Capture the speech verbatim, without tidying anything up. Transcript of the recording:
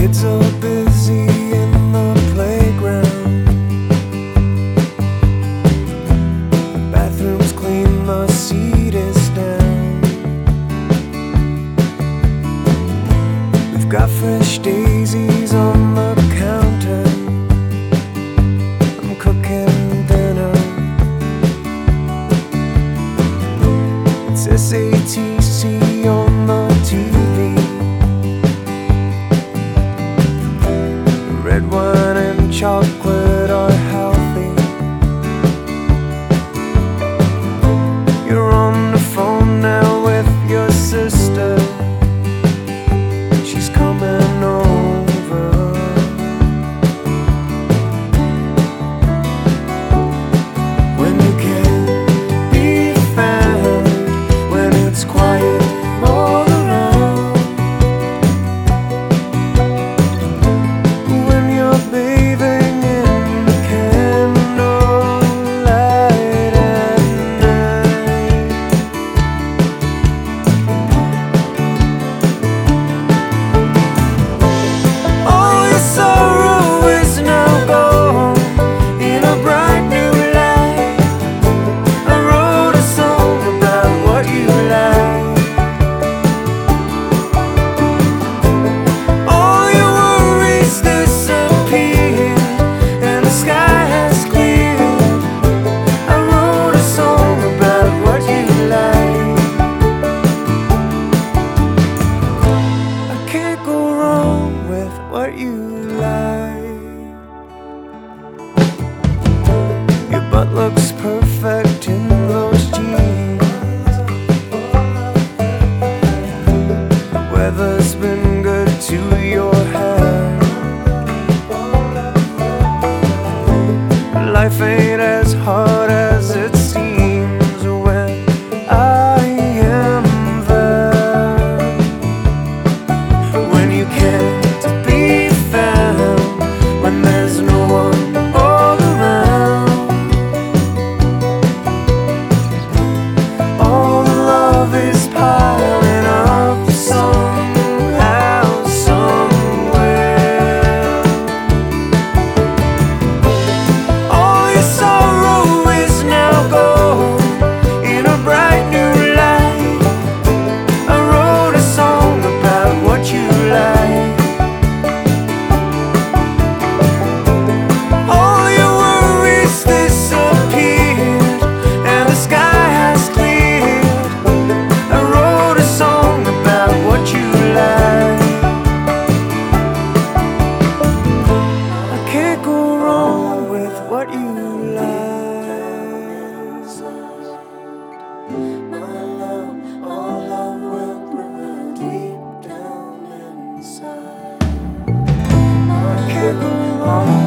Kids are busy in the playground. The bathroom's clean, the seat is down. We've got fresh daisies on the counter. I'm cooking dinner. It's S A T C on the T V. Red wine and chocolate are healthy. You're on the phone now with your sister. She's coming over. When you can't be found, when it's quiet all around, when you're bathing in the candlelight at night. All your sorrow is now gone in a bright new light. I wrote a song about what you like. All your worries disappear and the sky has cleared. I wrote a song about what you like. I can't go wrong with what you like. Your butt looks perfect in those jeans. The weather's been good to your hair. Life ain't as hard as it seems when I am there. When you can't be found, when there's no one all around, all the love is piling up somehow, somewhere. All your sorrow is now gone in a bright new light. I wrote a song about what you like. All your worries disappeared and the sky has cleared. I wrote a song about what you like. I can't go wrong with what you like. My love, all love will prevail deep down inside. I can't go wrong.